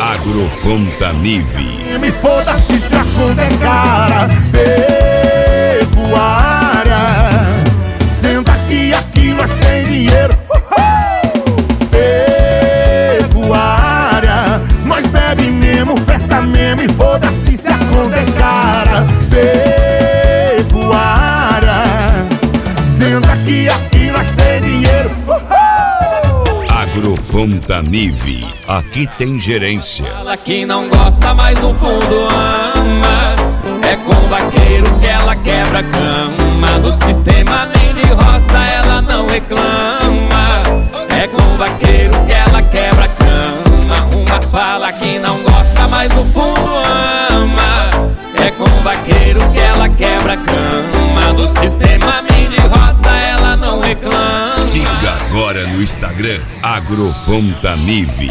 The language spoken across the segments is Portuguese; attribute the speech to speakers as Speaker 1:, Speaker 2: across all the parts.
Speaker 1: Agrofontanive.
Speaker 2: Me foda-se se a conta é cara. Pecuária, senta aqui nós tem dinheiro. Pecuária, nós bebe mesmo, festa mesmo. E foda-se se a conta é cara. Pecuária, senta aqui nós tem dinheiro.
Speaker 1: Agrofontanive, aqui tem gerência.
Speaker 3: Ela que não gosta, mas no fundo ama. É com o vaqueiro que ela quebra a cama. Do sistema nem de roça ela não reclama. É com o vaqueiro que ela quebra a cama. Umas fala que não gosta, mas no fundo ama. É com o vaqueiro que ela quebra a cama. Do sistema nem de roça ela não reclama.
Speaker 1: Siga agora no Instagram Agrofontanive.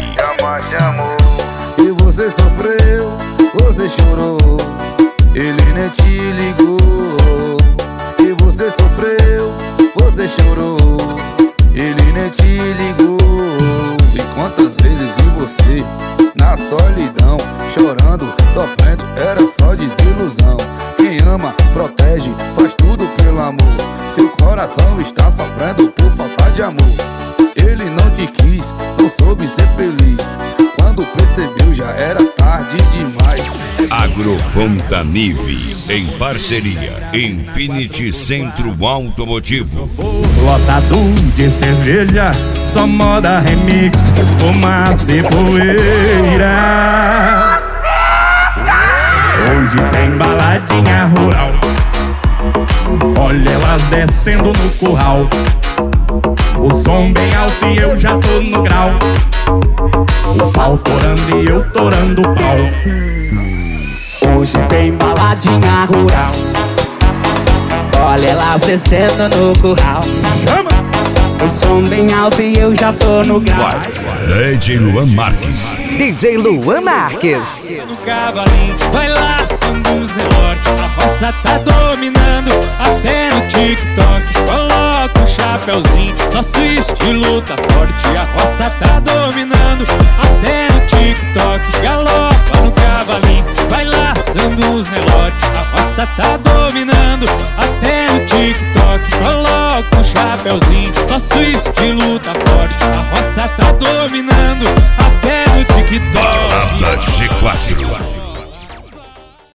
Speaker 4: E você sofreu, você chorou, ele nem te ligou. E você sofreu, você chorou, ele nem te ligou. E quantas vezes vi você na solidão, chorando, sofrendo, era só desilusão. Quem ama, protege, faz tudo pelo amor. Seu coração está sofrendo por falta de amor. Ele não te quis, não soube ser feliz. Quando percebeu já era tarde demais.
Speaker 1: Agrofontanive, em parceria Infinity Centro Automotivo.
Speaker 2: Lotado de cerveja, só moda remix, fumaça e poeira. Hoje tem baladinha rural, olha elas descendo no curral. O som bem alto e eu já tô no grau. O pau torando e eu torando o pau.
Speaker 5: Hoje tem baladinha rural, olha elas descendo no curral.
Speaker 2: Chama!
Speaker 5: O som bem alto e eu já tô no grau.
Speaker 1: DJ Luan Marques.
Speaker 6: DJ Luan Marques.
Speaker 3: No cavalinho, vai laçando os relógios. A roça tá dominando, até no TikTok. Coloca o chapeuzinho, nosso estilo tá forte. A roça tá dominando, até no TikTok. Galopa no cavalinho, vai laçando os relógios. A roça tá dominando, até no TikTok. Coloca o chapeuzinho, nosso estilo tá forte. A roça tá dominando, até no TikTok.